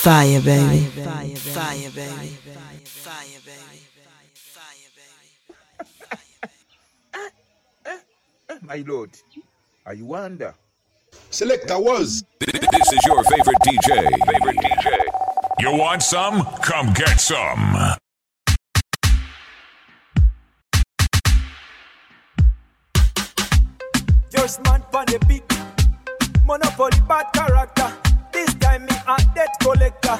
Fire, baby. Fire, baby. My lord, I wonder. Selector was. This is your favorite DJ. You want some? Come get some. Just man on the beat. Monopoly bad character. This time me a debt collector.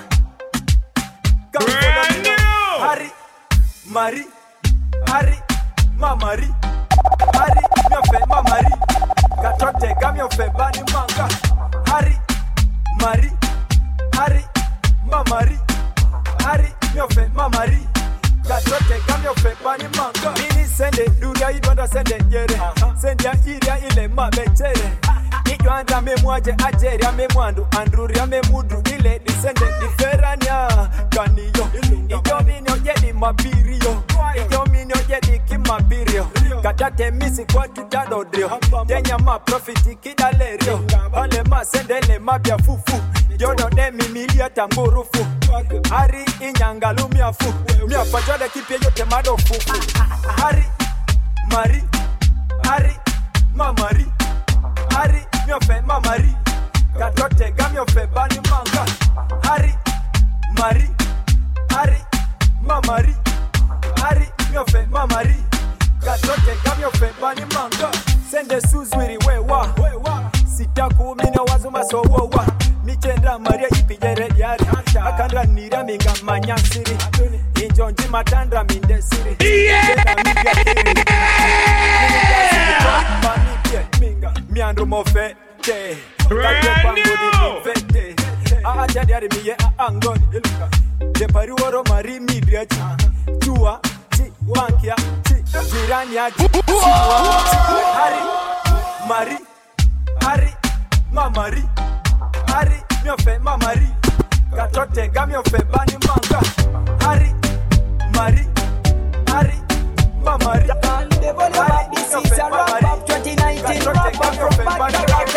Brand new. Harry, Marie, Harry, Mamari, Harry, miofe Mamari. Katote gamiofe bani manga. Harry, Marie, Harry, Mamari, Harry, miofe Mamari. Katote gamiofe bani manga. Mini sende duria idonda sende jere. Sende iria ile mabechere. Ijoanda memwaje ajeria memwandu andruria memudru ile disende diferania kaniyo. Ijominyo jedi mabirio. Ijominyo jedi kimabirio. Katate misi kwa tutadodrio. Denya ma profiti kidalerio. Ole ma sendele mabia fufu. Jodo demi milia tamburufu. Hari inyangalu miafu. Miafa jode kipye yote mado fufu. Hari, Mari, Hari, Mamari, Hari, miofe Mamari. Katote gamiofe bani manga. Hari, Mari, Hari, Mamari, Hari, miofe Mamari. Katote gamiofe bani manga. Sende suzwiri wewa. Sitaku mine wazuma so wowa. Michenda Maria ipijere diari. Akandra nira minga manyasiri. Injonji matandra mindesiri. Miandro mofete. Brand new. Aja diari miye angoni. De pariworo mari midriachi. Chua, chi, wankia, chi. Jirani aji. Hari, Mari, Hari, Mamari, Hari, miofe Mamari. Katote gamiofe bani manga. Hari, Mari, Hari, Mamari. This is a wrap up 2019 wrap up from Bad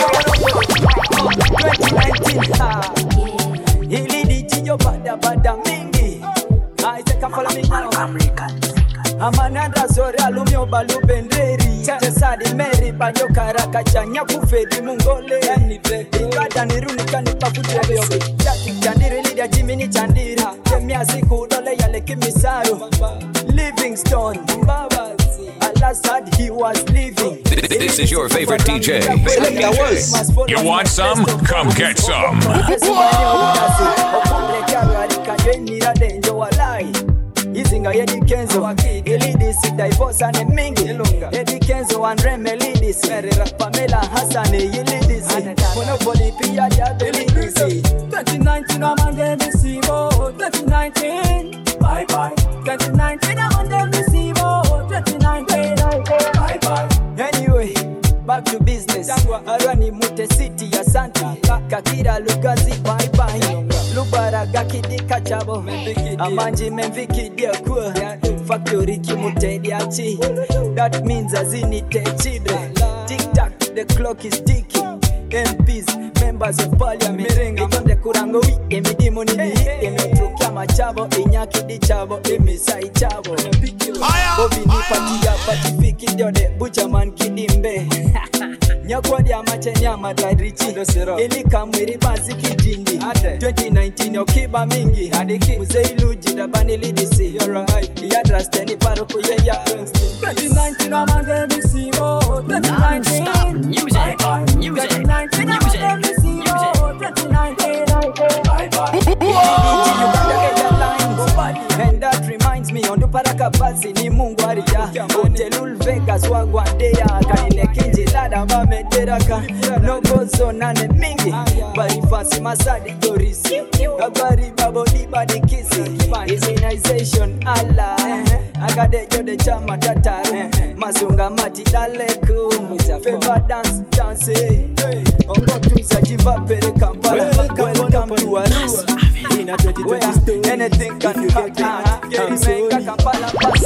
2019. Ili dichiyo bada mingi. Isaac follow me now. Amananda zore alumio balu benderi. Tesadi Mary bajo karaka chanya kufedi mungole. Ibada niruni kanipa kutebeo. Jaki chandiri lidia jimini chandira. Kemia siku dole yale kimisaru. Livingstone Al-Assad he was living. This is your favorite DJ. You want some? Come get some. Izinga yedi kenzo Elidis divorce ane mingi Edi kenzo andreme lidis Pamela Hassan yelidis Monopoly pia ya belidis 2019 amande misibo 2019 bye bye 2019 amande misibo 2019 bye bye. Anyway back to business Arani mute city ya Santa Kakira Lugazi bye bye Lubara gakidika chabo Amanji memviki dia kuwa Factory kimutedi achi That means azini techidre Tick tack the clock is ticking MPs members of parliament Itonde kurango wi emidimu nini Emetrukia machabo inyaki di chabo Emisai chabo Bobi ni patia patifiki diode Buchaman kidimbe Nyakwa dia mache nyama dadrichi Ilika mwiri bazi kijindi 2019 okiba mingi Muzeilu jidabani lidisi Yadrasteni paruku yeya 2019 amande misimo 2019 Music 2019 amande misimo 2019 And that reminds me on the Parakabazi ni Mungu aria Hotelul Vegas wagwandea Kaine kinji lada mameteraka No gozo nane mingi Barifasi masadi dorisi Agari babo dibadi kisi Isinization ala Agade jode chama tataru Masunga mati daleku Favor dance dance Ongo tuisa jiva pere kampala Welcome to Arua In a 2020 anything can happen. Get menga kampala pass.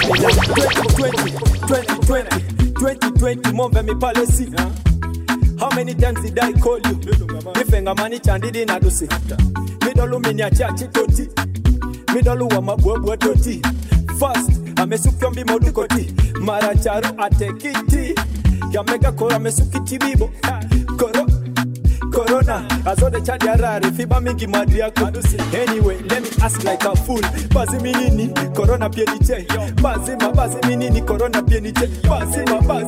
2020 mombe mi palesi. many times did I call you? Ifenga mani chandidi na dusi. Midolu minya chachi toti. Midolu wa mabwebwe toti. First, amesukyombi modukoti. Maracharu atekiti. Yamega kora mesukiti bibo. Corona, azode chadi arari, fiba mingi madri yako. Anyway, let me ask like a fool. Bazi minini, corona pieniche. Bazi minini, corona pieniche. Bazi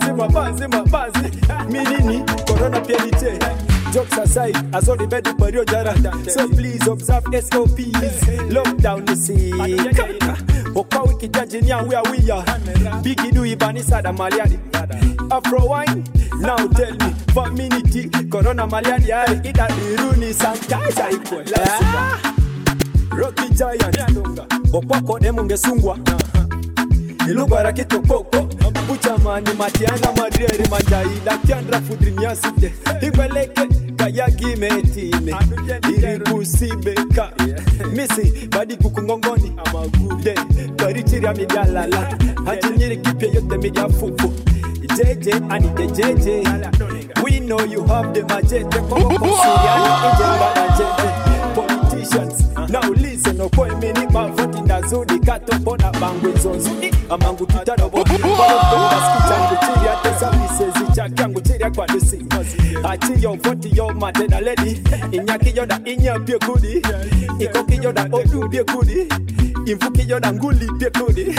minini, corona pieniche. Jokes aside, azode bedu pario jara. So please observe SOPs. Lockdown is Oka wiki jajinia where we are. Biggie do ibani sada maliadi. Afro wine, now tell me, femininity, corona maliadi ari. Ida diruni sanitizer equal. Rocky Giant, Opako demunge sungwa. Ilugara kitokoko, Buchamani matiana madrieri manjai. Lakiandra fudrinia site. Ibeleke, kayagi metine. Iribusibeka. Missy, badi kukungongoni. De, barichiria migalala. Hajinyiri kipye yote media fufu. JJ, Anita JJ. We know you have the majete. Politicians, now listen. Okoi mini mavoti nazudi kato bona bangwe zonzo. Amangu tutarobo. Baskichangu chiria tesa misezi chakangu chiria kwa dusi. Achi yo voti yo matena lady. Inyaki yoda inya pie kudi. Ikoki yoda odu pie kudi. Imfuki yoda nguli pie kudi.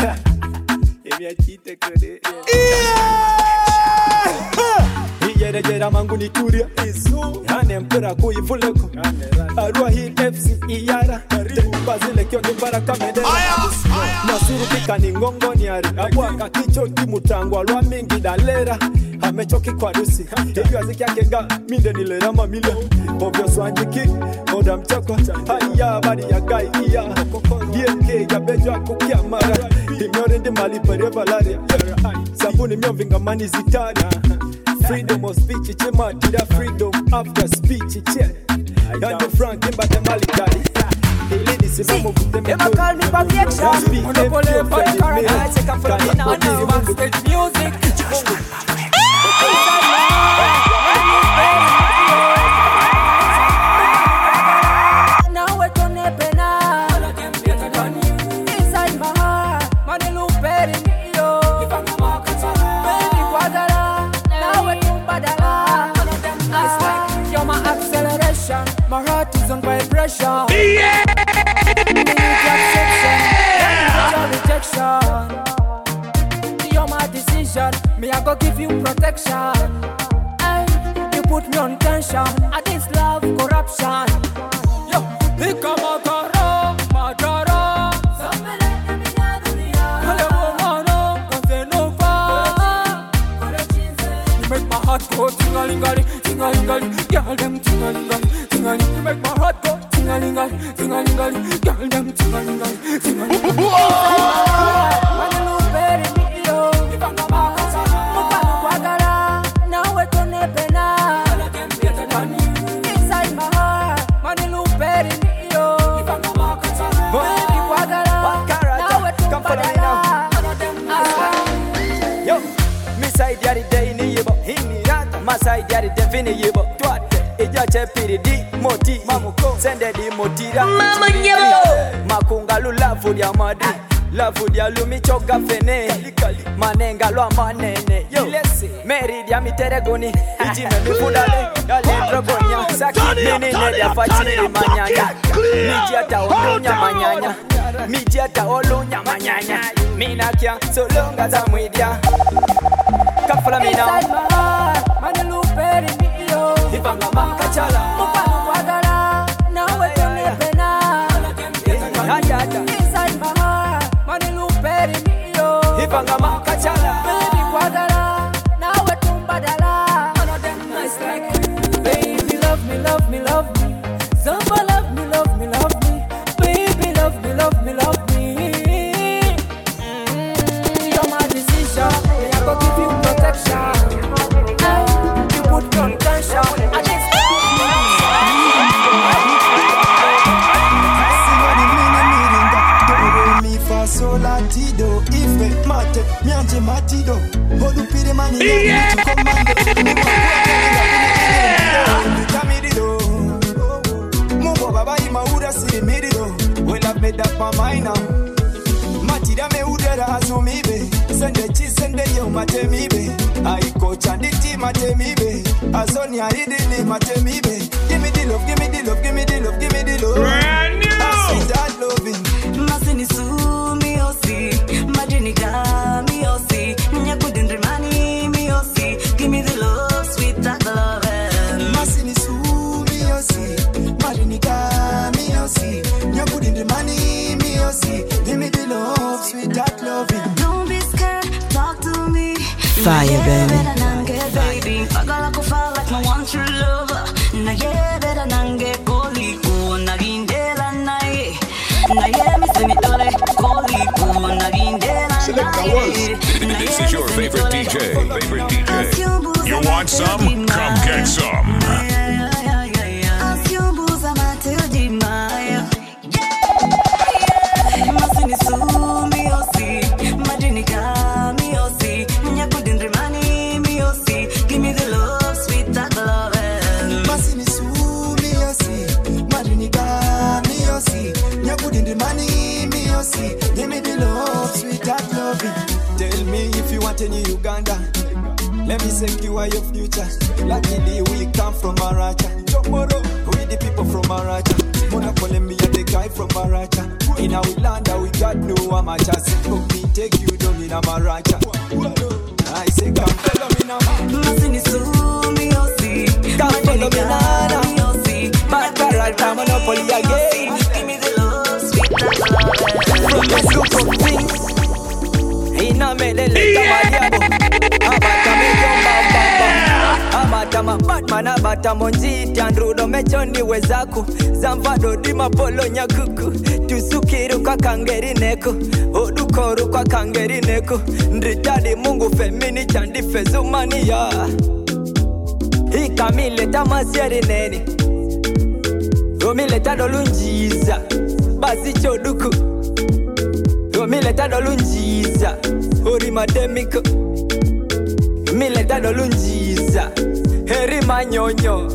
Iyerejera manguni turia Hane mpera kuifuleko Arua hii FC iyara Bazile kionde baraka medera Nasuru pika ni ngongo ni ari Abuaka kicho timu tangu Alua mingi dalera Hamechoki kwa dusi Hiyo aziki yake ga Minde nilera mamile Obyo swanji kick Oda mchako Haya badi ya gai iya DNK ya bejo kukia mara Imyore ndi mali pere valaria Sabuni mionvinga mani zitari Freedom of speech, it's a freedom after speech, it's and the Frank in Batamali. They call me perfection. Monopoly for the current. I take up for the now. Backstage music. Now we're gonna be now. Inside my heart, money look better in you. Baby, Guadala. It's like you're my acceleration. My heart is on vibration. Yeah! Rejection. You're my decision. Me, I go give you protection. Hey, you put me on tension. I this love corruption. Yo, become a caro, majara. Go ting-a-ling-a-ling, ting-a-ling-a-ling, girl them ting-a-ling-a-ling, ting-a-ling. You make my heart go ting-a-ling-a-ling, ting-a-ling-a-ling, girl them ting-a-ling-a-ling, ting-a-ling. Man, you look very me, yo. Now we're gonna be now. Inside my heart, man, you look very me, yo. Baby, now we're gonna be now. Yo, me side yari day ni yebo. Masai diari defini yibo twate Eja chepiri di moti Mamuko sende di motira Mama nyebo Makunga lu lafu dia madi Lafu dia lu michoka fene Manenga lu amanene Yo Meri dia miteregoni Ijime mifundale Yale drogonya Saki nini dia fachiri manyanya Mijiata olunya manyanya Mijiata olunya manyanya Minakia solonga za mwidia Kafula mina man, you look better in me, yo. Ivanga makachala, mupanu wadala. Now we're gonna be now. Inside my heart, man, you look better in me, yo. Ivanga makachala, baby wadala. Now we're tumbadala. None of them nice like baby, love me, love me, love me. Zamba love me, love me, love me. Baby, love me, love me, love me. You're my decision. I go give you protection. Latido, ife mate, mianje matido. Holu pire mani ya komando. see the middle. Well, I've made up my mind now. Matida me udera azumi be. Send the cheese, send the yo mate mi be. I coach and the team mate mi be. Azoni I did it mate mi be. Give me the love, give me the love, give me the love, give me the love. Brand new. I see that loving. Masini su mi osi, majini ga mi osi, nyakudindri mani mi osi. Give me the love, sweet that love. Masini su mi osi, majini ga mi osi, nyakudindri mani mi osi. Give me the love, sweet that loving. Don't be scared, talk to me. Fire, baby. Baby, I got like a fire like my one true lover. Na yeah, better nange koli ko na gindela na ye. Na yeah, me se mi dole koli ko na gindela na ye. This is your favorite DJ. You want some? Come get some. Asiumbuza mateo maya. Masini su mi osi, majini ka mi osi, nyakudindri mani mi osi. Give me the love, sweet that love. Masini su mi osi, majini ga mi osi, nyakudindri mani mi osi. Give me the love, sweet that loving. Tell me if you want any Uganda. Let me secure your future. Luckily we come from Maracha. Tomorrow we the people from Maracha. Monopoly me and the guy from Maracha. In our land we got no amateur. So me take you down in a Maracha. I say come follow me now. Masini su mi osi, Come follow me now. mi osi. Maracha Monopoly again. Give me the love, sweet that love. From the group of things. Ina melele tamaliabo. Abata me yomba. Abata ma Batman abata monjiti andrudo mechoni wezaku. Zamvado di mapolo nyakuku. Tusukiru kwa kangeri neko. Odukoru kwa kangeri neko. Ndritadi mungu femini chandi fezumania. Ikamile tamasieri neni. Romile tadolunjiza. Basi choduku. Romile tadolunjiza. Ori mademiko. Mile tadolunjiza. Heri manyonyo.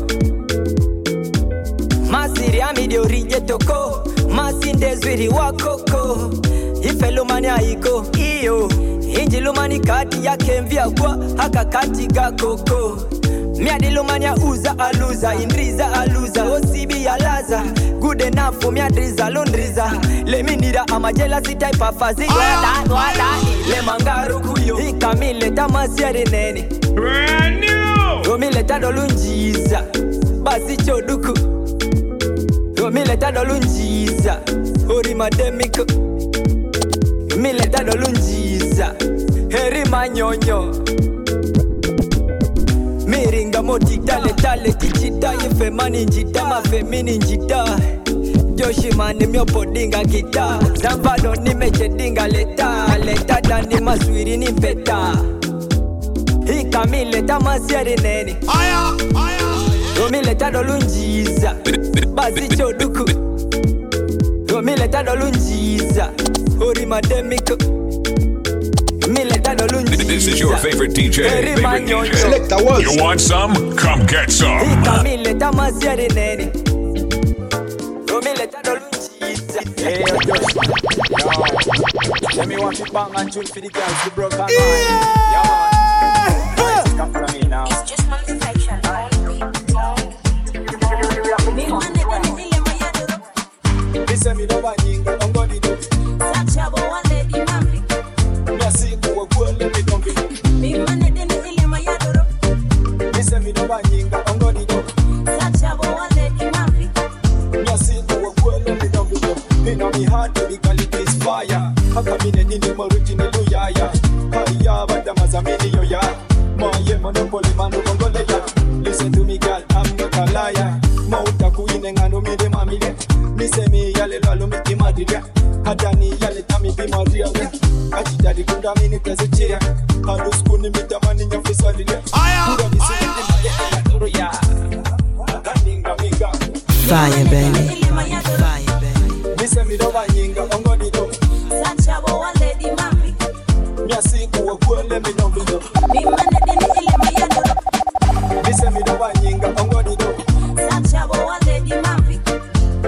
Masiri amidi orije toko. Masinde zwiri wakoko. Ifelumani haiko iyo. Injilumani kati ya kemvia kwa haka kati gakoko. Miadilumani ya uza aluza. Indriza aluza. Osibi ya laza. Good enough for miadriza lundriza. Leminira amajela sitai pafazi. Le mangaru kuyo. Ikamile tamasieri neni. Brand new. Romile tadolunjiza. Basi choduku. Romile tadolunjiza. Ori mademiko. Mile tadolunjiza. Heri manyonyo. Miringa moti tale tale tichita. Yefemani njita mafemini njita. Joshi mani myopo dinga kita. Zambado nimeche dinga leta. Leta dani maswiri ni peta. Ikamile tamasieri neni. Romile tadolunjiza. Basi choduku. Romile tadolunjiza. Ori mademiko. Mile tadolunjiza. This is your favorite DJ. Select the words. You want some? Come get some. Ikamile tamasieri neni. Romile tadolunjiza. Hey, yo, let me watch it bang and tune for the girls, the broken man. Yeah, man. Come from me now. It's just multiplication. Listen, me no buying, I'm gonna do. Such a boy, lady, mommy. Me see who a girl, let me come with. Me man, I didn't see my yadoro. Listen, me no buying, I'm gonna do. Such a boy, lady, mommy. Me see who a girl, let me come with. Me know me heart, the quality is fire. How come in any more original yaya? Hiya, but the mazamini yo ya. My monopoly man, no Mongolia. Listen to me, girl, I'm not a liar. Mauta kuine ngano mi de mamile. Me say me yale lalo mi di madria. Hadani yale tami bi maria. Achita di kunda mini prezitia. Hadu skuni mi tamani nya fisadile. Kura di sini di maye duro ya. Kaninga minga. Fire, baby. Fire, baby. Me say me do banyinga ongoni do. Such a boy, lady, mommy. Me see kuwa kuwa le mi no bido. Me man, I didn't see my yadoro. Me say me do banyinga ongoni do. Such a boy, lady, mommy. Me see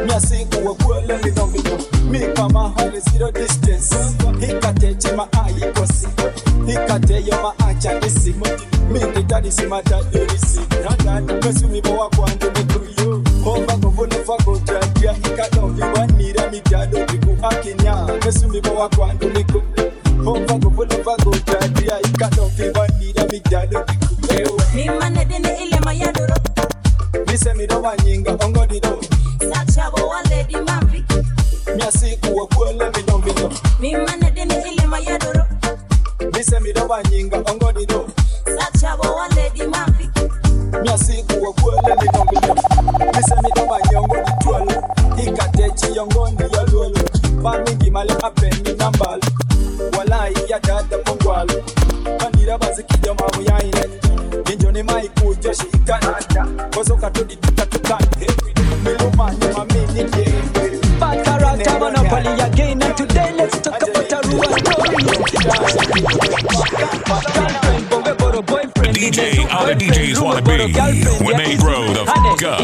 siku wa kuele minomino. Me kama hali zero distance. Hikate chima ayikosi. Hikate yoma achadisi. Me the daddy si my daddy risi. Rada mesu mi boa kwando mikuyo. Hova kovuna fago jadia. Hikado viwa nira mi jado viku akinya. Mesu mi boa kwando mikuyo. Hova kovuna fago jadia. Hikado viwa nira mi jado viku. Mi manedini ile mayadoro. Mi se mi dowa nyinga ongo dido. Sachabo wa lady mambi. Mi asiku wa kuele minomino. Mi manedini ile mayadoro. Mi se mi dowa nyinga ongo dido. Sachabo wa lady mambi. Mi asiku wa kuele minomino. Mi se mi dowa nyongo ditwalo. Hikatechi yongo ni yalwalo. Famingi male apeni nambalo. Walai ya dada mongwalo. Kandira bazikija mamu ya ineni. Injoni maiku joshi ikanata. Kozo katodi tukatukane. Miluma nyama mini kere. Bad character monopoly again. And today let's talk about a real story. DJ, all the DJs wanna be when they grow the fuck up.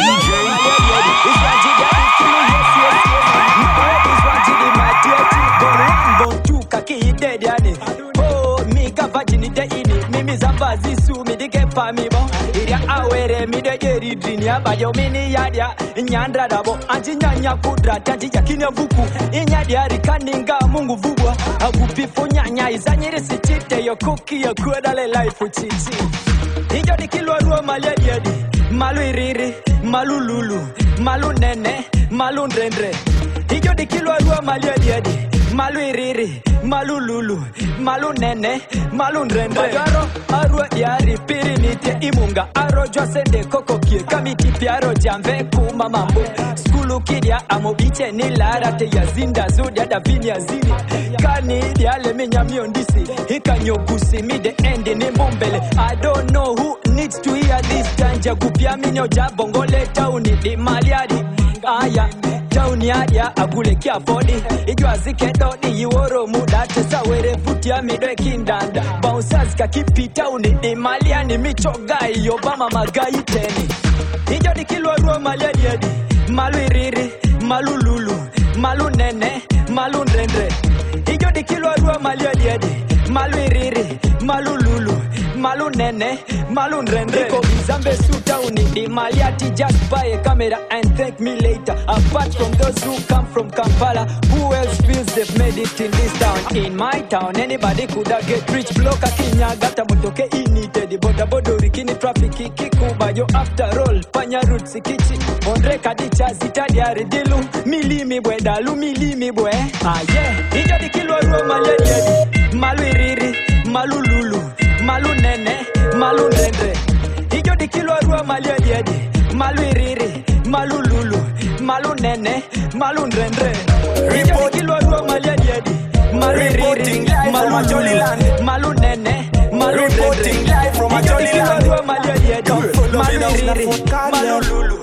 Oh, me ka virginity ini. Mimi zambazi su mi dike pa mi bo. Iria awere mi de geri drinia ba yo mini yadia. Nyandra dabo anti nyanya kudra tanti yakinya vuku. Inyadia rikaninga mungu vubwa. Agupifo nyanya izanyiri sichite yo cookie yo kudale life uchichi. Injo dikilwa ruo maliadi. Malu iriri, malu lulu, malu nene, malu ndrendre. Injo dikilwa ruo maliadi. Malu iriri, malu lulu, malu nene, malu ndrendre. Magaro, arwa yari, piri nite imunga. Aro jwasende koko kie, kamiti piaro jamve kuma mambo. Skulu kidia, amobiche ni larate ya zinda zudia da vinya zini. Kani diale minya miondisi, hika nyogusi mide endi ni mumbele. I don't know who needs to hear this tanja gupia minyo jabongole tauni di maliadi. Aya, tauni adia agule kia fodi. Ijwa zike dodi yiworo muda tesa were futia midwe kindanda. Bouncers kakipita uni di maliani michogai yobama magai teni. Ijo di kilwa ruo maliadi adi. Malu iriri, malu lulu, malu nene, malu ndrendre. Ijo di kilwa ruo maliadi adi. Malu iriri, malu lulu, malu nene, malu ndrendre. Iko bizambe suta uni di maliati. Just buy a camera and thank me later. Apart from those who come from Kampala, who else feels they've made it in this town? In my town, anybody coulda get rich. Bloka kinya gata motoke inite. Di boda bodo rikini traffic kikuba. Yo after all, panya roots kichi. Ondre kadicha zitadia redilu. Milimi bwe dalu, milimi bwe. Ah yeah, ijo di kilwa ruo maliadi. Malu iriri, malu lulu, malu nene, malu ndrendre. Ijo di kilwa ruo maliadi. Malu iriri, malu lulu, malu nene, malu ndrendre. Ijo di kilwa ruo maliadi. Malu iriri, malu lulu, malu nene, malu ndrendre. Ijo di kilwa ruo maliadi. Malu iriri, malu lulu.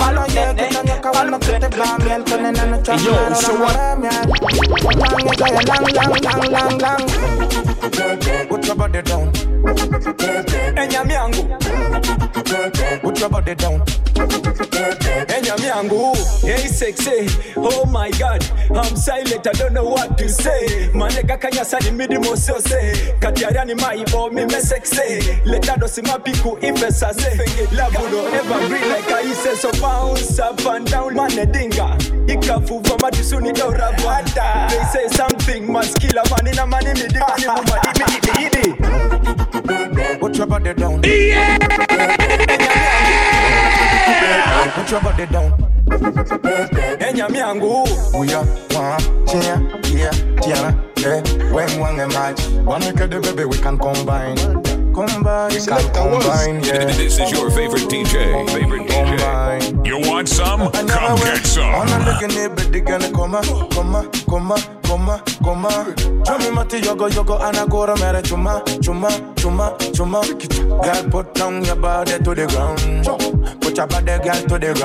Yo, so what? Put your body down. Enyami yangu. Put your body down. Enyami yangu. Hey sexy, oh my God, I'm silent, I don't know what to say. Manega kanya sani midi mosose. Katiariani maibo mi me sexy. Letado simapiku ifesa se. Labudo evergreen like I say. So bounce up and down. Manedinga, ikafuva matisuni dora bwada. They say something must kill a man in a man in the mani mumadi. Put your body down. Yeah! Put your body down. Enyami yangu. We are one, when one a match, one we the baby we can combine, yeah. This is your favorite DJ. Combine. You want some? Come get some. I'm looking at the gonna come. Show me mati yogo and I go to marry chuma. Girl, put down your body to the ground. Put your body, girl, to the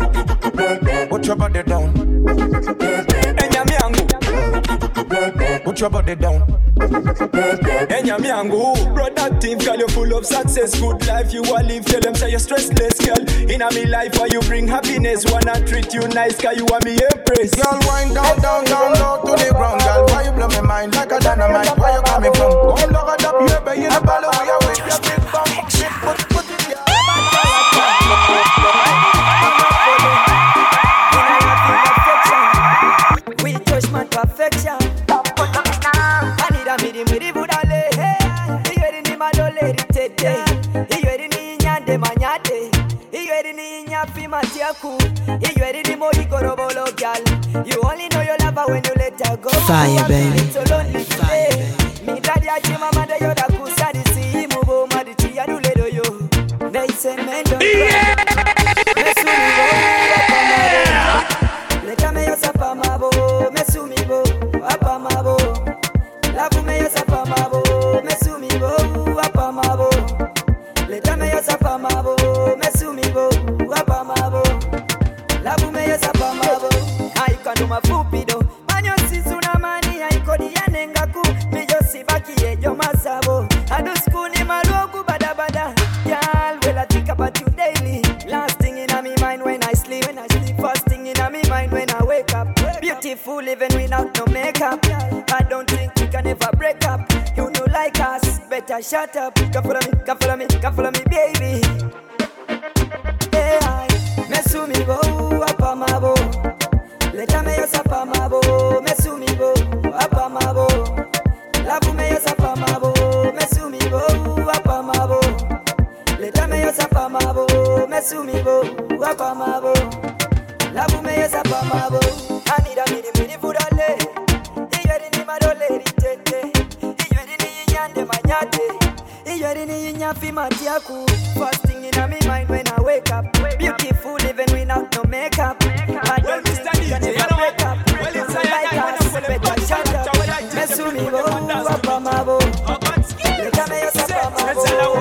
ground. Put your body down. Enyami yangu. Put trouble they down. Enya miangu, productive girl, you full of success, good life you a live. Tell them say you're stressless, girl. In a me life where you bring happiness, wanna treat you nice, cause you want me empress. Girl, wind down, down, down, low to the ground, girl. Why you blow my mind like a dynamite? Where you coming from? Come look at up, you be in a ball away, away. Your big bum, put it here. We touch my perfection. I need a midi midi budale. You ready ni malole tete. You ready ni nyande manyate. You ready ni nyafi matiaku. You ready ni mo ikorobolo gal. You only know your lover when you let her go. Fire, baby. So lonely today. Me daddy achi mama da yoda kusadi si mubo madichi ya dule do yo. They say men don't cry. Let me use up my bo, mesumi bo, up my bo. Love me use up my bo, mesumi bo, up my bo. Let me use up my bo, mesumi bo, up my bo. Love me use up my bo. I can do my fupido. Manyo sisuna mani I kodi yanengaku. Me josi baki ye jo masabo. I do school ni malugu bada bada. Girl, well I think about you daily. Last thing in my mind when I sleep, first thing in my mind when I wake up. Beautiful living without no makeup. I don't think we can ever break up. You know like us, better shut up. Come follow me, come follow me, come follow me, baby. Hey, I mesumi bo, apa mabo. Let me use apa mabo, mesumi bo, apa mabo. Love me use apa mabo, mesumi bo, apa mabo. Let me use apa mabo, mesumi bo, apa mabo. Love me use apa mabo. I need a mini fudale. You ready ni madole tete. You ready ni nyande manyate. You ready ni nyafi matiaku. First thing in my mind when I wake up. Beautiful living without no makeup. I don't think you can ever break up. You know like us, better shut up. Mesumi bo, apa mabo. Let me use apa mabo.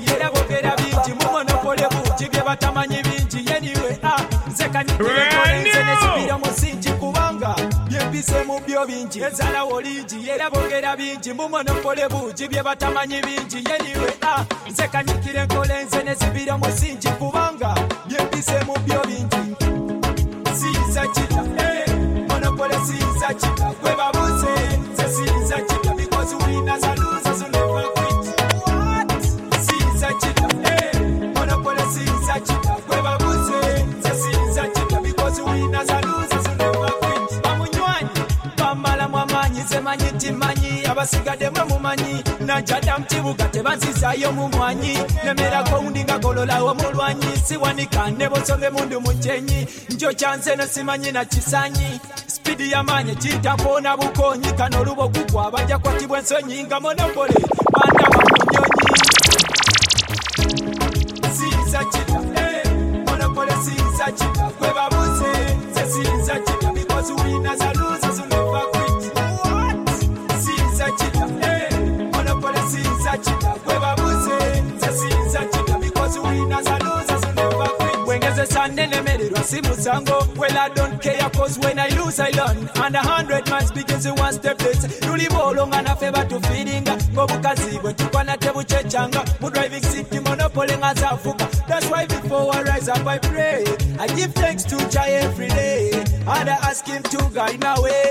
Batamanyi bingi anyway nzekanyikira musingi kubanga byempise mu byo bingi ezala woligi era bogera bingi mumonopole bugi bye batamanyi bingi anyway nzekanyikira enkole enze nezibira musingi kubanga byempise mu byo bingi siza kita monopole siza kita gwe babuze nze siza kita because winners and losers will never quit. What? Siza kita monopole siza kita gwe babuze nze siza kita because winners and losers will never quit. Bamunywanyi bamala mwamanyi zemanyi timanyi abasigadde mwe mumanyi najjadda mu kibuga tebanzizayo mu mwanyi nemerako undi nga gololawo mulwanyi siwanika ne bosonge mundu mujenyi njo kyanze no simanyi na kisanyi spidi yamanye kitampona bukonyi kano olubo gugwa bajja kwatibwa ensonyi nga monopole banda bamunyonyi siza kita monopole siza kita gwe babuze nze siza kita because winners and losers will never quit. What? Siza kita monopole siza kita gwe babuze nze siza kita because winners and losers will never quit. Wengeze sande nemererwa si musango. Well I don't care cause when I lose I learn. And 100 miles begins in one step late. Ruli bolonga na favor to feeding. Ngobukazi bwe tukwana tebuchechanga. Mu driving seat monopole ngazafuka. That's why before I rise up I pray. I give thanks to Jah every day. And I ask him to guide my way.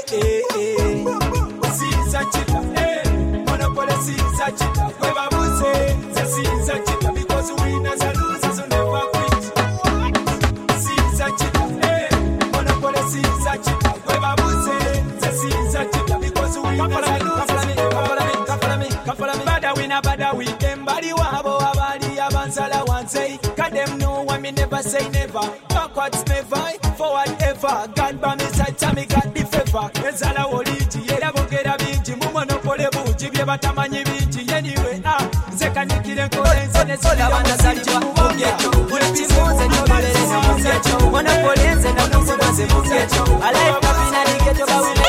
Siza chita, monopole siza chita. Gwe babuze, ze siza chita. Because winners and losers will never quit. Siza chita, monopole siza chita. Gwe babuze, ze siza chita. Because winners and losers will never quit. Bada winner, bada weekend. Badi wabo, abadi abansala one say. Can them know when me never say never. Backwards never, forward ever. God by me side, tell me got the favor. Ezala woliji, yera bogera binji. Mumonopole buji, bye batamanyi binji. Anyway, zekanyikire nkole nzene sola wanazaliwa mugeto. Uletimuze nyobaleleza mugeto. Monopole nze na kuzibaze mugeto. Alive kapina nigeto bawile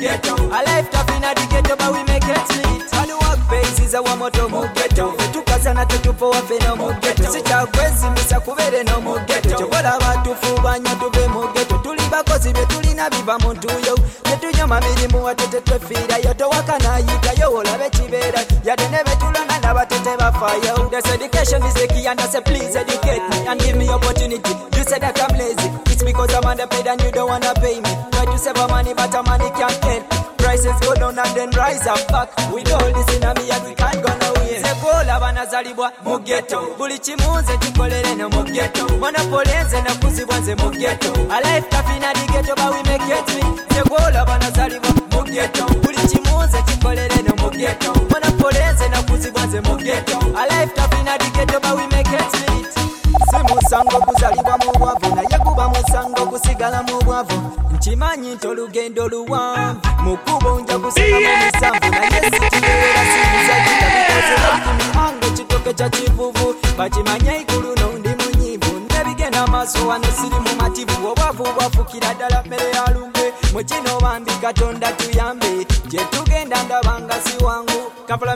Alive top in the ghetto, but we make it sweet. All the work bases are one moto mugeto. Tukaza sana tetupo wafe no mugeto sichakwezi misa kubere no mugeto chokola batufu banyo tuve mugeto tuli bakozi betulina biva muntu yo tetunyoma mirimu watete twefira yo towakana yita yo olabe kibera yadene betulana ndabatete bafayo. This education is the key and I say please educate me and give me opportunity. You said that I'm lazy, it's because I'm underpaid and you don't wanna pay me. Try to save our money but our money can't help. Prices go down and then rise up back. With all this in a me and we can't go nowhere. Sekola banazalibwa mu ghetto, buli chimunze chikolere no mu ghetto. Monopolenze na kuzibwanze mu ghetto. A life tough in the ghetto but we make it sweet. Sekola banazalibwa mu ghetto, buli chimunze chikolere no mu ghetto. Monopolenze na kuzibwanze mu ghetto. A life tough in the ghetto but we make it sweet. Simusango kuzalibwa mu bwavu naye kuba musango kusigala mu bwavu. Nchimanyi ntolugendo luwanvu mukubo nja kusema mu misanvu naye sikibeera simusajita bikoze bali mihango kitoke kya kivuvu bakimanye ikulu n'ondi munyivu nebigenda maaso wano siri mu mativu obwavu bwafukira ddala mmere ya lumbe mu kino bambi Katonda tuyambe gye tugenda ndabanga si wangu.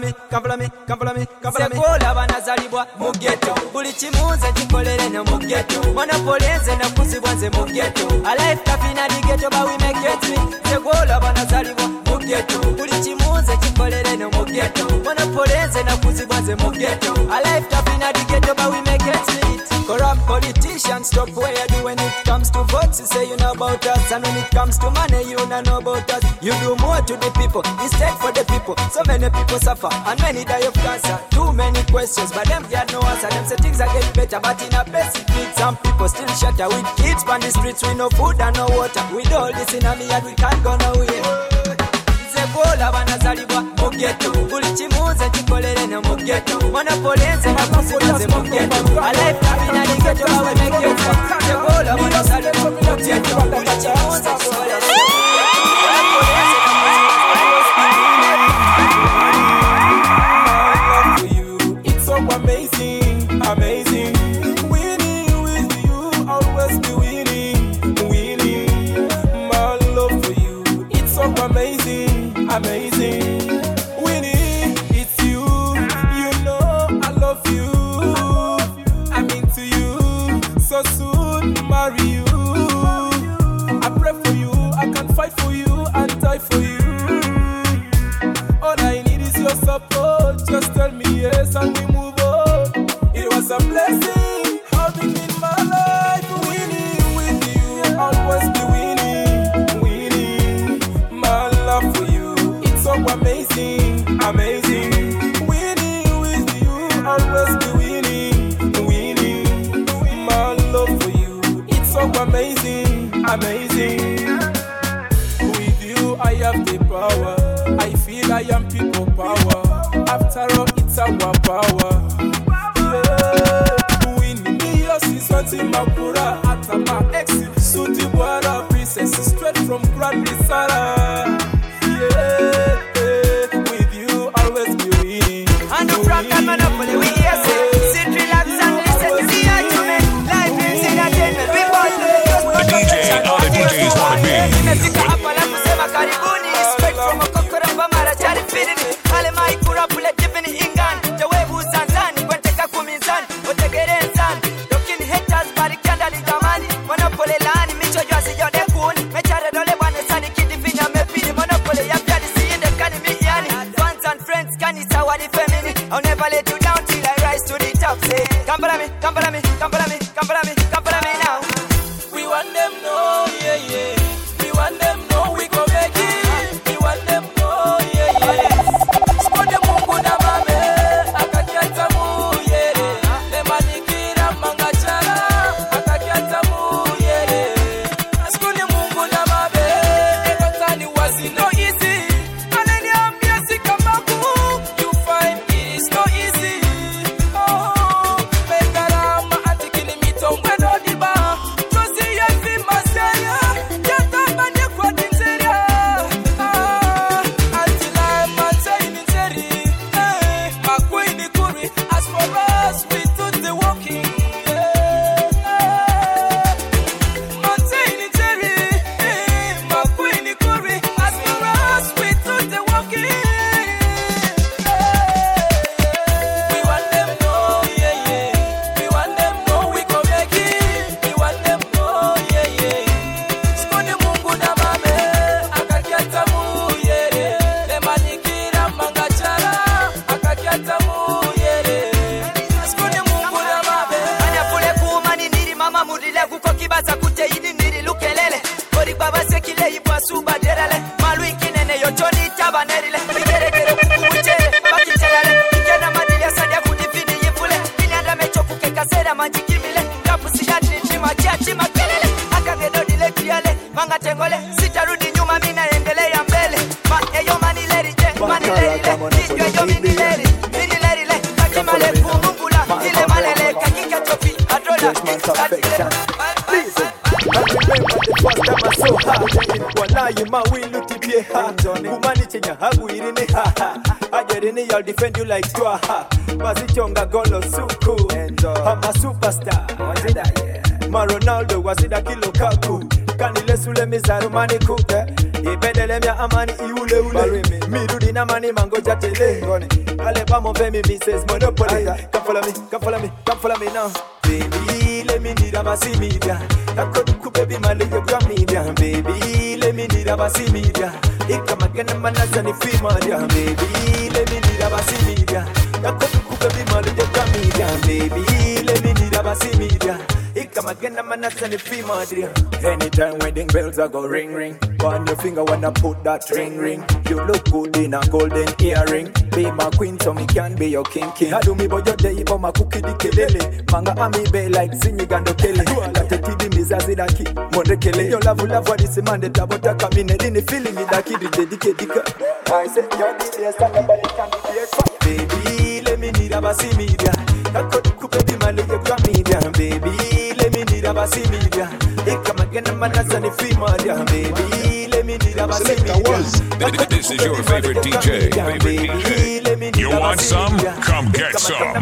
Sekola banazalibwa mu ghetto, buli chimunze chikolere no mu ghetto. Monopolenze na kuzibwanze mu ghetto. A life tough in the ghetto but we make it sweet. Sekola banazalibwa mu ghetto, buli chimunze chikolere no mu ghetto. Monopolenze na kuzibwanze mu ghetto. A life tough in the ghetto but we make it sweet. Corrupt politicians stop where you do when it comes to votes. You say you know about us, and when it comes to money you don't know about us. You do more to the people instead for the people. So many people suffer and many die of cancer. Too many questions but them get no answer. Them say things are getting better but in a basic need some people still shatter. With kids on the streets with no food and no water. With all this in a me and we can't go nowhere. Sekola banazalibwa mu ghetto, buli chimunze chikolere no mu ghetto. Monopolenze na kuzibwanze mu ghetto. A life tough in the ghetto but we make it fun. Sekola banazalibwa mu ghetto, buli chimunze chikolere no mu ghetto. It's so amazing, amazing. Winning with you, always be winning, winning. My love for you, it's so amazing, amazing. Winning, it's you, you know I love you. I'm into you, so soon marry you. I pray for you, I can fight for you and die for you. All I need is your support, just tell me yes and we move on. It was a blessing, having in my life. Winning with you, always be winning, winning. My love for you, it's so amazing, amazing. Winning with you, always be winning, winning. My love for you, it's so amazing, amazing. With you I have the power, I feel I am people power. After all, it's our power. Yeah. Winning me, your sister, Makura, Atama, ex, Suti, Wara, princess, straight from Grand Sarah. Yeah. With you, always be winning. And the front and monopoly, we hear say, sit, relax, and listen to the argument. Life is entertainment, we want The DJ, all the DJs want to be. Nimefika hapa na kusema karibuni. Straight from Okokora Mbamara, Jari Fidini. Hale maikura pule tifini ingani. Jawebu zanzani, kwenteka kumizani. Otegere nzani, looking haters, bari kianda ligamani. Monopole lani, micho jwa sijode kuni. Mechare dole bwane sani, kiti vinya mepini. Monopole ya piadi, siinde kani miyani. Fans and friends, kani sawa ni femini. I'll never let you down till I rise to the top. Say, come for me, come for me, come for me, come for me, come for me now. We want them know, yeah, yeah. We want them know we go make it. We want them know, yeah, yeah. Skode Mungu na mame, akakiata mu, yeah, yeah. Nemanikira mangachara, akakiata mu, yeah, yeah. Skode Mungu na mame, ekotani wazi no easy. Anani ambia sikamaku, you find it is no easy. Oh, mengarama atikini mito mwen banerile Ikere kukuchere Bakichelale Ikena madili asadia kudifini yifule Inyanda mechoku kekasera majikimile Kapusi yati chima chima kelele Akagedo dile kiale Manga tengole Sitarudi nyuma mina endelea mbele Eyo manileri Manilerile Yo minileri Minilerile Kakimale kumungula Ile malele Kakika chopi Adola Please I remember the first time I saw her Wallahi ma we look to be her Kumani chenya hagu irini ha Ajerini I'll defend you like twa Mazichonga golo suku I'm a superstar Ma Ronaldo wasida kilo kaku Kanile sule mizaru mani kuke Ibedele mya amani iule ule Mirudi na mani mango jatele Ale bamo femi Mrs. Monopoly Come follow me now Baby, let me need a massive media. I could baby my little media. Baby, let me need a massive media. It come again and manazani free media. Baby, let me need a massive media. I could baby my little media. Baby, let me need a massive media. It come again and manazani free media. Anytime wedding bells I go ring ring. On your finger when I put that ring ring. You look good in a golden earring. Be my queen so me can be your king. I do me but your day but my cookie di kelele. Manga ami be like Zinigando Kele. Kate tibi mizazi daki Monde Kele. Yo love what is a man that abota kamine. Dini feeling me daki di dedike. I said yo di the stand nobody can be here. Baby let me need a basi media. I could baby my little media. Baby let me need a basi media. It come again and manazani free media. Baby let me need a basi media. This is your favorite DJ. You want some? Come get some.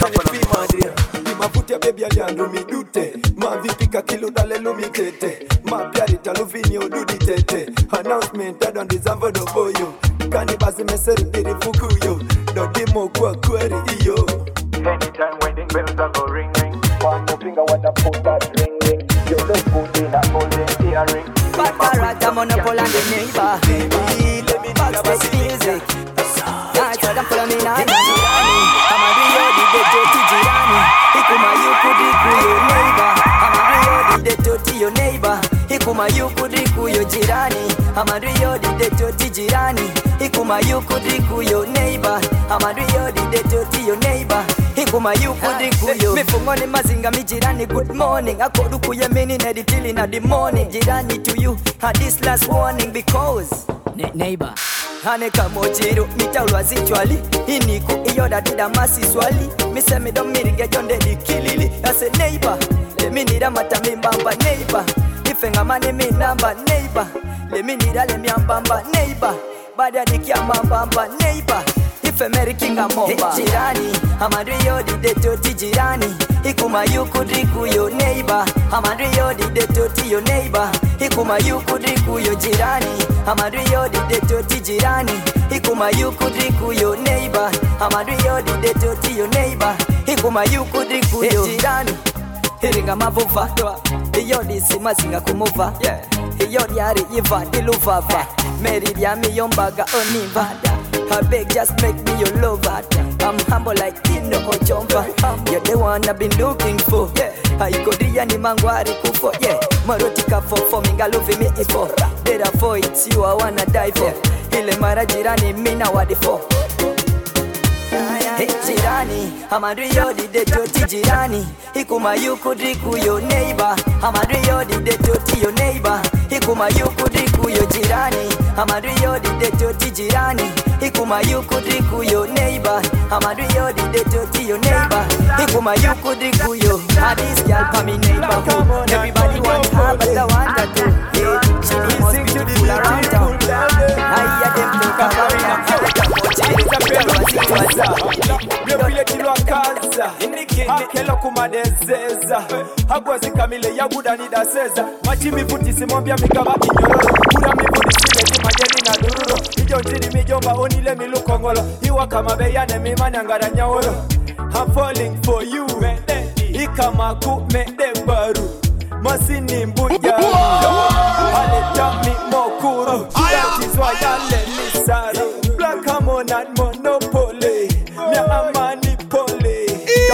Mafutia baby aliandu midute Mavipika kilo dale lumikete Mapiari taluvini ududi tete Announcement I don't deserve no boyo Kani basi meseri piri fukuyo Dodimo kwa kweri iyo Anytime wedding bells I go ring ring One your finger when I put that ring ring You look good in a golden earring Bakarata monopole and the neighbor Baby let me know Backstage music I tell them follow me now I'm a real DJ Jirani Ikuma yukudiku yo neighbor I'm a real DJ your neighbor Ikuma yukudiku yo jirani I'm a real DJ Jirani Ikuma yukudiku yo neighbor I'm a real DJ your neighbor Ikuma yukudiku yo Mifungoni mazinga mi jirani good morning Akoduku ya mini neditili na the morning Jirani to you had this last warning because neighbor Haneka mojiru mitaulwa zichwali Iniku iyo dadida masi swali Mise midomirige jonde dikilili Ase neighbor Lemi nida matamimbamba neighbor Ifenga mani minamba neighbor Lemi nida lemiambamba neighbor Bada dikia mambamba neighbor Ife merikinga momba Jirani Amadriyo dide toti jirani Ikuma yukudiku yo neighbor Amadriyo dide toti yo neighbor Ikuma yukudiku yo jirani Amadriyo dide toti jirani Ikuma yukudiku yo neighbor Amadriyo dide toti yo neighbor Ikuma yukudiku yo jirani Hiringa mavuva Iyo disi mazinga kumuva Iyo diari yiva diluvava Meri diami yombaga onivada I beg, just make me your lover. I'm humble like Ino or Jomba. You're the one I've been looking for. I go to Yani Mangwari Kufo. Marotika for me, Galuvi me ifo. Therefore, it's you I wanna die for. Ile mara jirani, mina wadi for. Hey jirani, Amadriyo dide toti jirani Ikuma yukudiku yo neighbor Amadriyo dide toti yo neighbor Ikuma yukudiku yo jirani Amadriyo dide toti jirani Ikuma yukudiku yo neighbor Amadriyo dide toti yo neighbor Ikuma yukudiku yo This girl for me neighborhood Everybody want her but I want her too She the most beautiful around town I hear them talk about her Vyopile kilwa kaza Hakelo kumadezeza Hagwazi kamile ya buda nidaseza Machimi futi simombia mikaba kinyororo Buda mifuti sile di majeni na dururo Ijo njini mijomba onile milu kongolo Iwa kama beyane mimani angara nyawolo I'm falling for you Ikamaku mende baru Masini mbuja Aletami mokuru Chizwa yale nisaru Black Hamon and Monopoly Mia amani pole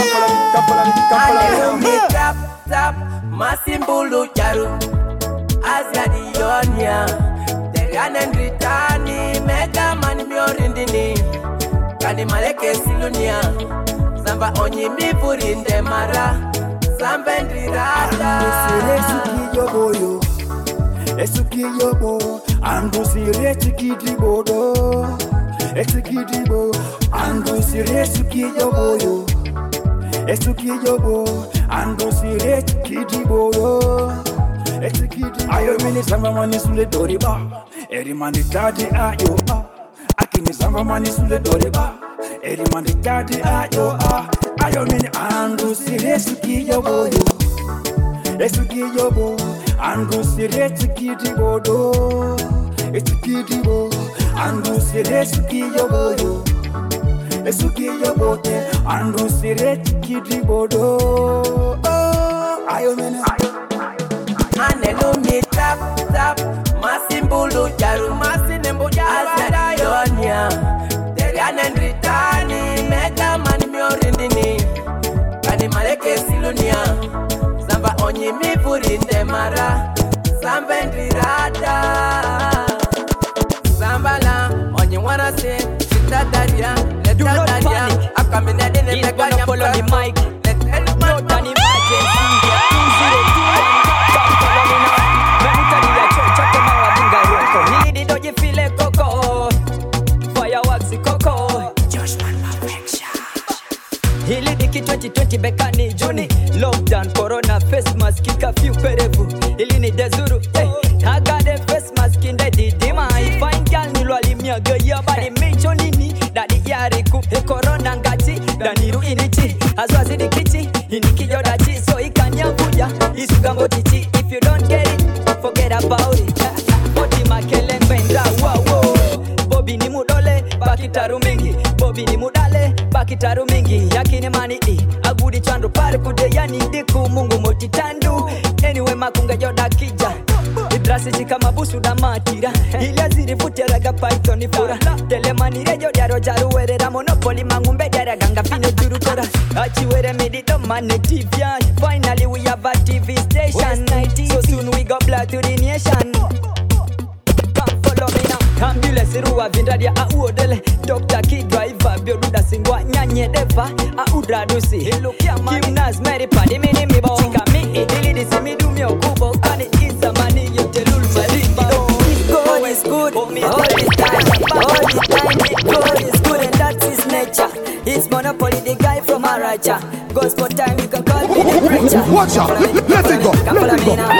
Alehumi tap Masimbulu jaru Azia di yonya Teriane ndritani mega mani miorindini Kani maleke silunia Samba onyi mifurinde mara Samba ndirada Sukiyoboyo Esukiyobo Andu sire chikidibodo Esukidibo Andu sire sukiyoboyo Esukiyobo Andu sire chikidibodo Ayo mini samba mani sule doriba Eri mani tadi ayo Akini samba mani sule doriba Eri mani tadi ayo Ayo mini andu sire sukiyoboyo Esukiyobo Andu sire chikidibodo Esukidibo Andu sire sukiyoboyo Esukiyobote Andu sire chikidibodo Ayo mini Anelu mi tap tap Masimbulu jaru Masinembu jaru Azadonia Teriane ndritani Mega mani miorindini Kani maleke silunia Samba onyi mifurinde mara Samba ndirada Samba la Onyi wana se Sita daria Leta daria Akamine dine mega nyamka follow the mic No tani emergency 202 2020 bekani Juni Lockdown, corona, face mask, curfew, perevu Ili ni dezuru, hey I got a face mask in the didima Fine girl nilo alimia Gaya badi micho nini Dadi yari kupe corona ngati Daniru inichi Azwazi dikichi Iniki yodachi So ikanya kuja Isugambo tichi If you don't get it Forget about it Boti makele mbenda Wow wow Bobi ni mudole Bakitaru mingi Bobi ni mudale Bakitaru mingi Yakini mani Agudi chandu pare kude yani diku Mungu moti tandu Anyway makunga yoda kija Idrasi chika mabusu da matira Ilaziri futeraga python ni fura Telemani rejo diaro jaru werera Monopoly mangumbe diara ganga fine juru kora Achiwere medido mane TV Finally we have a TV station So soon we go blood to the nation Follow me now Ambulance ruwa vindadia auodele Dr. Key driver Bioduda singwa nyanye deva Audradusi Gymnast Mary Paddy mini mibo Chika mi idili disi midumi okubo Kani isa mani yote lulu marimba God is good all the time God is good and that's his nature It's Monopoly the guy from Aracha Gospel time you can call me the preacher Watch out, let it go, let it go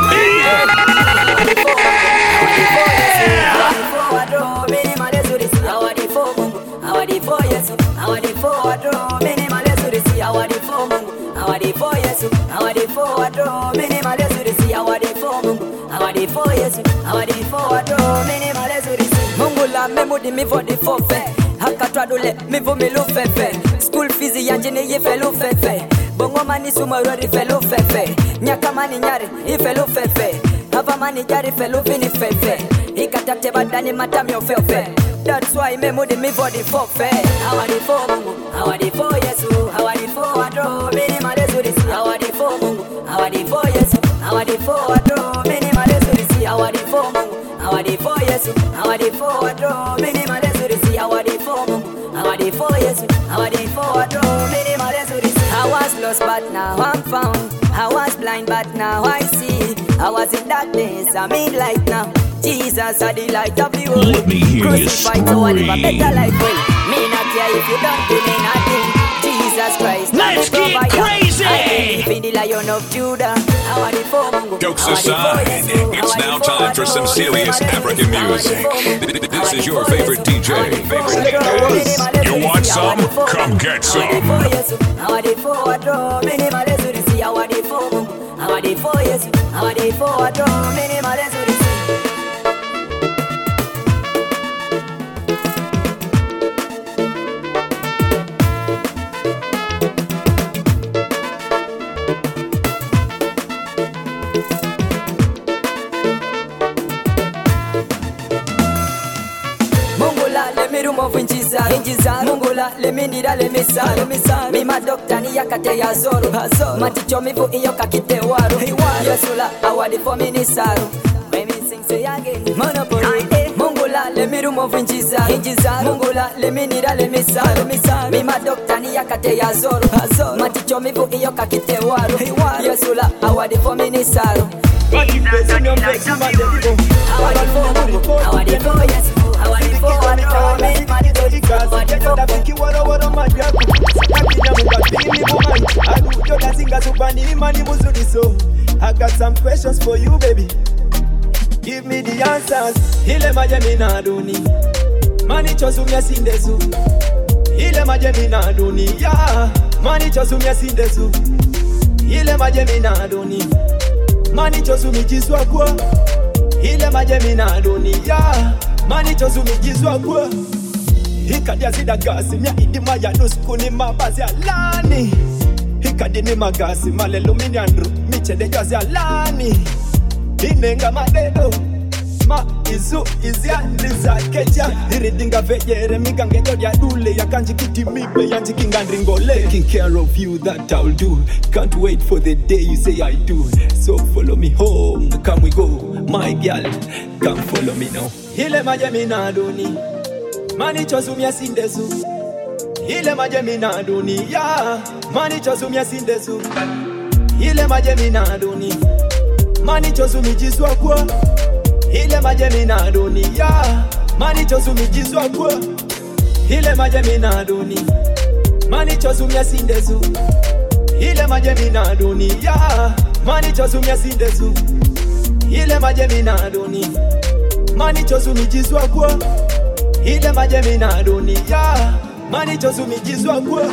Mungu la memudi mi vodi fofe Hakatwa dole mi vumi lufefe School fees yanjini yife lufefe Bongo mani sumarori fe lufefe Nyaka mani nyari ife lufefe Hava mani jari fe lufini fefe Ikatate badani matami ofefe That's why memudi mi vodi fofe Hawadi fo Mungu, hawadi fo Yesu Hawadi fo adro, mini malezurisi Hawadi fo Mungu, hawadi fo Yesu Hawadi fo adro, mini malezurisi Hawadi fo Mungu, hawadi fo Yesu Hawadi fo adro, mini malezurisi Hawadi fo Mungu, hawadi fo Yesu Hawadi fo adro, mini malezurisi I was lost but now I'm found I was blind but now I see I was in darkness, I'm in light now Jesus are the light of the world. Let me hear you Crucified so I live a better life way. Me not care if you don't do me nothing. Jesus Christ, let's get crazy. I believe in the Lion of Judah. Jokes aside, it's now time for some serious African music. This is your favorite DJ. You want some? Come get some. Mungula le mindira le misalo mi madokta ni yakate ya zoro maticho mifu iyo kakite waru Yesula awadi for mini saru sing say again. Monopoly, Mongula, let me remove injiza. Mongula, let me nira, let me sa. Me my doctor ni yakate ya zoro. Maticho mivu iyo kakite waro. Yesula, awadi for me ni saro. Awadi for yes. Awadi for I got some questions for you, baby. Give me the answers. Ile majemi na duni mani chosumia sindezu. Ile majemi na duni ya mani chosumia sindezu. Ile majemi na duni mani chosumi jiswa kwa. Ile majemi na duni ya mani chosumi jiswa kwa. Hikadia zida gasi mia idima ya nuskuni mabazi ya lani. Hikadini magasi malelumini andru michede jazi ya lani. Inenga madedo ma izu izia ndiza keja iridinga vejere migangedo ya dule ya kanji kitimibe ya njikinga ndringole. Taking care of you that I'll do. Can't wait for the day you say I do. So follow me home, come we go. My girl, come follow me now. Ile majemi na duni mani chosumia sindezu. Ile majemi na duni ya mani chosumia sindezu. Ile majemi na duni mani chosumi jiswa kwa. Ile majemi na duni ya mani chosumi jiswa kwa. Ile majemi na duni mani chosumi sindezu. Ile majemi na duni ya mani chosumi sindezu. Ile majemi na duni mani chosumi jiswa kwa. Ile majemi na duni ya mani chosumi jiswa kwa.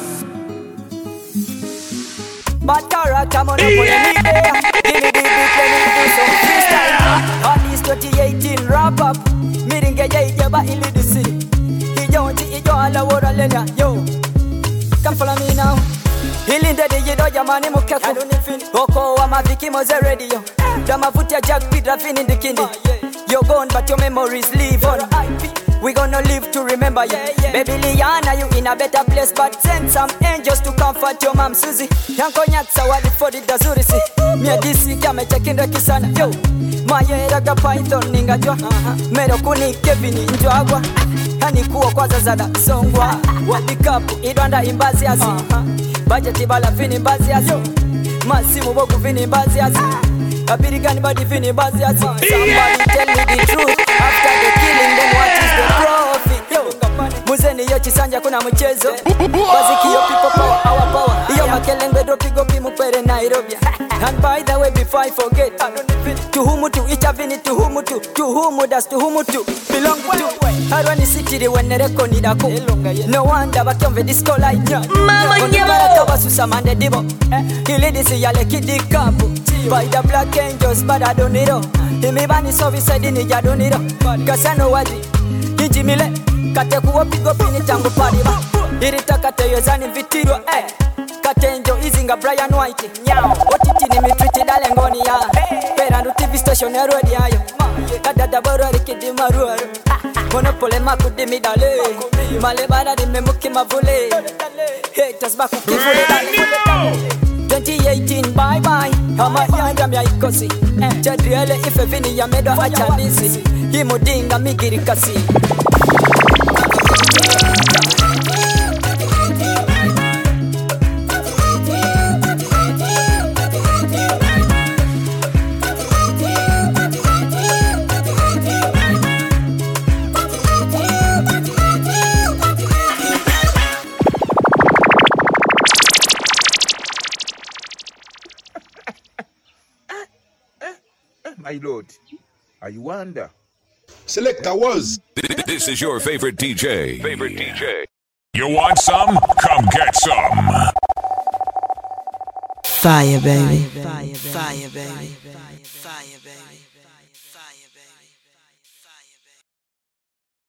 Bad character, monopoly me there. Give me the beat, let me do some freestyle. On this 2018 wrap up, meeting a jay ba in the city. He don't ala wora lenya yo. Come follow me now. Ilinde de yido jamani mukeko. Oko wa maviki moze radio. Dama vutia jack pidra fin in the kindi. You're gone but your memories live on. We gonna live to remember you. Baby Liana, you in a better place, but send some angels to comfort your mom Susie. Yanko nyatsa wadi for the dazurisi. Mia disi kame chekinda kisana yo. Maye raga python ninga jwa. Mero kuni Kevin njwagwa. Hani kuwa kwa zazada songwa. Wadi kapu idwanda imbazi yazi. Budget bala fini imbazi yazi. Masimu boku fini imbazi yazi. Abirigani badi fini imbazi yazi. Somebody tell me the truth. After the killing then what is the profit? Yo, muzeni yo chisanja kuna mchezo. Baziki yo people power, our power. Yo makelengwe dropi gopi mupere Nairobi. And by the way before I forget, to whom to each avini to whom das to whom to belong to. Harwani city when nereko nidako. No wonder batomve disco light. Mama nyebo. Kabasusa mande dibo. Hilidi si yale kidi kapu. By the black angels but I don't need it. Imibani service dini jadoniro. Kasano wadi Hijimile kate kuwa pigo pini tangu pariba. Irita kate yozani vitirwa Katenjo izinga Brian White. Otiti ni mitwiti dale ngoni ya Perandu TV station ya road yayo. Kadada boro rikidi maruaro. Monopole makudimi dale. Male bada di memuki mavule. Haters baku kifule dale. 2018 bye bye. Hama yanga mya ikosi. Chadriele ife vini ya medo achandisi. Himudinga migiri kasi. My lord, I wonder. Selector was. This is your favorite DJ. You want some? Come get some. Fire, baby. Fire, baby.